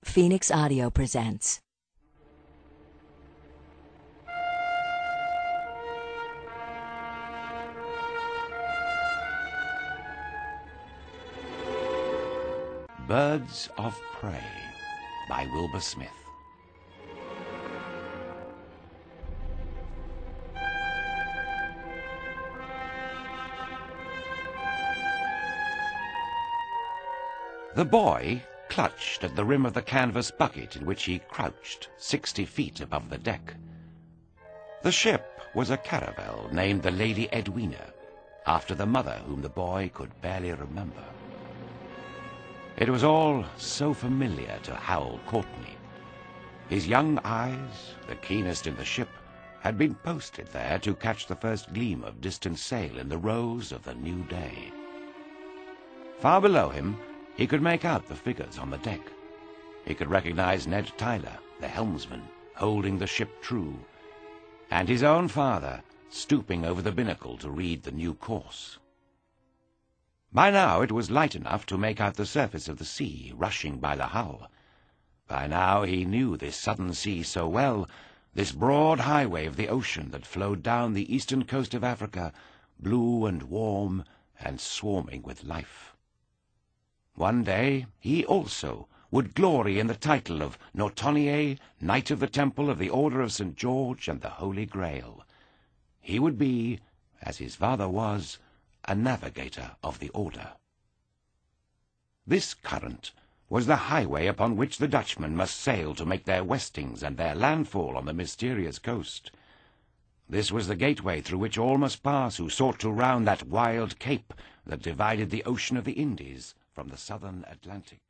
Phoenix Audio presents. Birds of Prey by Wilbur Smith. The boy clutched at the rim of the canvas bucket in which he crouched 60 feet above the deck. The ship was a caravel named the Lady Edwina, after the mother whom the boy could barely remember. It was all so familiar to Hal Courtney. His young eyes, the keenest in the ship, had been posted there to catch the first gleam of distant sail in the rose of the new day. Far below him, he could make out the figures on the deck. He could recognize Ned Tyler, the helmsman, holding the ship true, and his own father stooping over the binnacle to read the new course. By now it was light enough to make out the surface of the sea rushing by the hull. By now he knew this southern sea so well, this broad highway of the ocean that flowed down the eastern coast of Africa, blue and warm and swarming with life. One day he also would glory in the title of Nortonier, Knight of the Temple of the Order of St. George and the Holy Grail. He would be, as his father was, a navigator of the order. This current was the highway upon which the Dutchmen must sail to make their westings and their landfall on the mysterious coast. This was the gateway through which all must pass who sought to round that wild cape that divided the ocean of the Indies from the southern Atlantic.